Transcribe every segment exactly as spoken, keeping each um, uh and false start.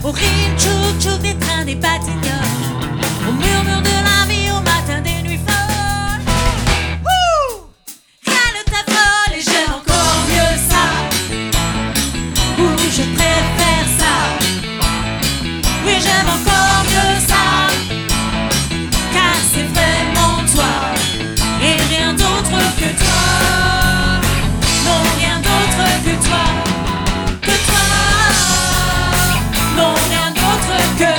Au rire tchouk-tchouk des trains, des batignolles, au murmure de la vie, au matin des nuits folles. Ouh, rien ne t'affole et j'aime encore mieux ça. Ouh, je préfère ça. Oui, j'aime encore mieux ça. Car c'est vraiment toi et rien d'autre que toi. Non, rien d'autre que toi. Que toi. Non, rien d'autre que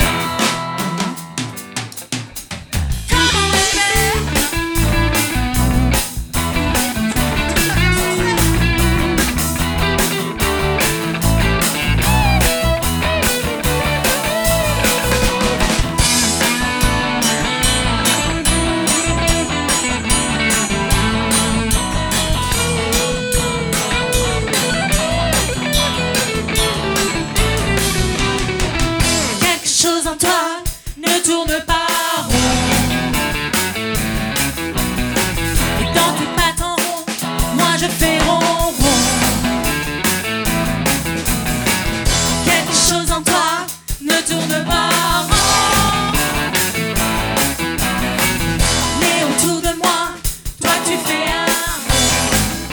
quelque chose en toi ne tourne pas rond. Et dans tes pattes en rond, moi je fais rond rond. Quelque chose en toi ne tourne pas rond. Mais autour de moi, toi tu fais un rond.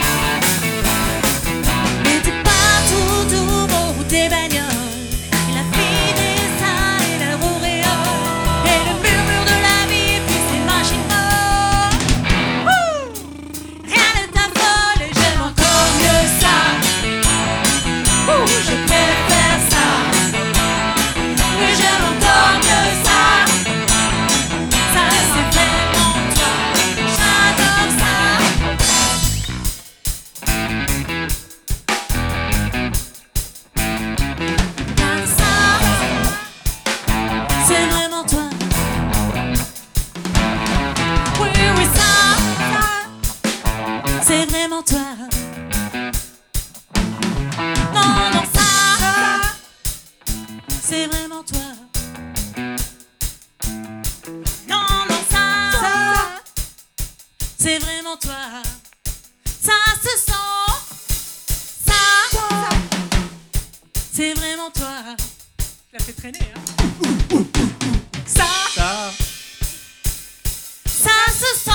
Mais t'es partout, tout beau, tes bagnoles, et la fille des seins et la auréole, et le murmure de la vie, puis ces machines molles. Ouh, rien ne t'affole et j'aime encore mieux ça. Ouh, je préfère ça. Oui, j'aime encore mieux ça. Ça, c'est vraiment toi. J'adore ça. Car ça, c'est vraiment toi. Oui, oui, ça, ça, c'est vraiment toi. Non, non, ça, c'est vraiment toi. Non, non, ça, c'est vraiment toi. Ça se sent, ça, c'est vraiment toi. Je la fais traîner, hein. Ça, Ça, ça se sent.